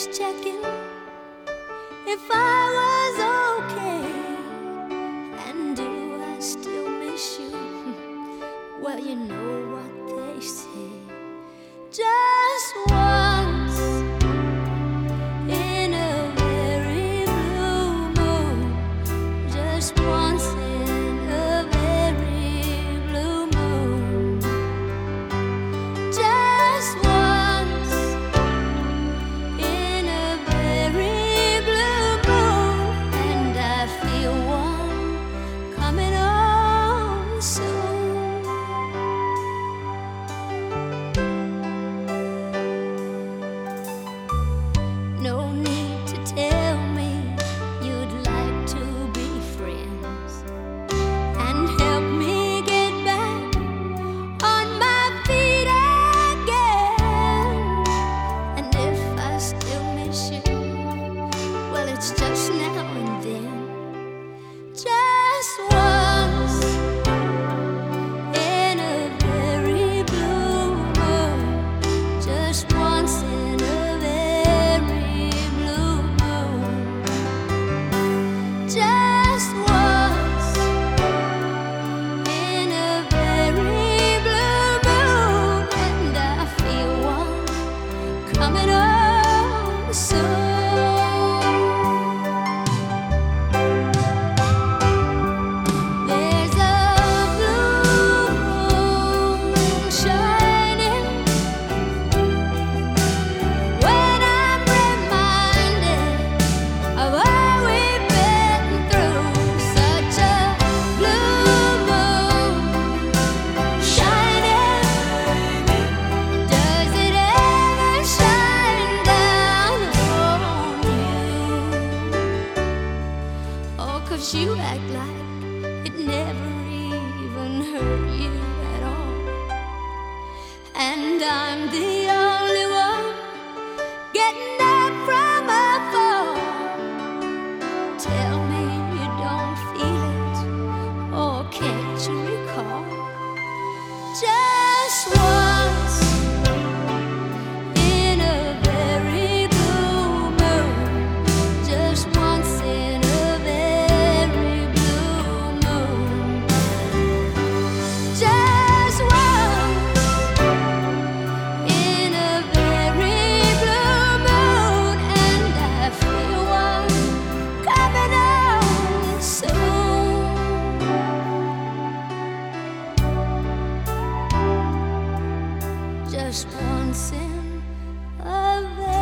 just checking if I was okay. And do I still miss you? Well, you know what they say. Just once in a very blue moon. Just once in a very blue moon. Just once in a very blue moon. And I feel one coming on soon. No need to tell me you'd like to be friends and help me get back on my feet again. And if I still miss you, well, it's just now and then. Just once in a very blue moon. Just once in a very blue moon. Just once in a very blue moon. And I feel one coming on soon. There's a blue moon shining when I'm reminded of all we've been through. Such a blue moon shining. Does it ever shine down on you? Oh, 'cause you act like it never even hurt you at all. And I'm the only one getting up from a fall. Tell me you don't feel it, or can't you recall? Just once in a very blue moon. Just once in a very blue moon. Just once in a very blue moon. And I feel one coming on soon. Just once in a very